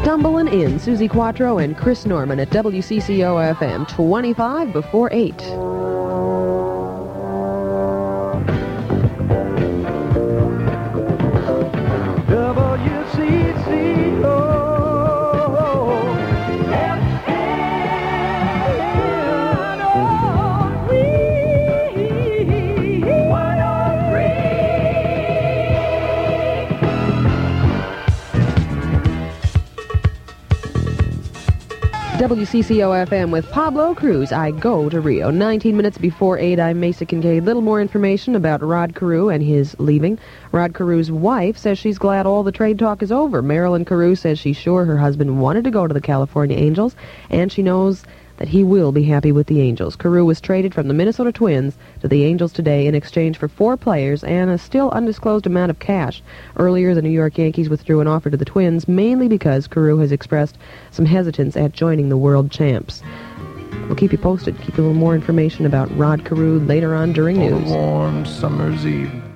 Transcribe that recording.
Stumbling in, Susie Quattro and Chris Norman at WCCO-FM, 25 before 8. WCCO-FM with Pablo Cruz, I Go to Rio. 19 minutes before 8, I'm Mesa Kincaid. Little more information about Rod Carew and his leaving. Rod Carew's wife says she's glad all the trade talk is over. Marilyn Carew says she's sure her husband wanted to go to the California Angels, and she knows that he will be happy with the Angels. Carew was traded from the Minnesota Twins to the Angels today in exchange for 4 players and a still undisclosed amount of cash. Earlier, the New York Yankees withdrew an offer to the Twins, mainly because Carew has expressed some hesitance at joining the world champs. We'll keep you posted. Keep you a little more information about Rod Carew later on during news. On a warm summer's eve.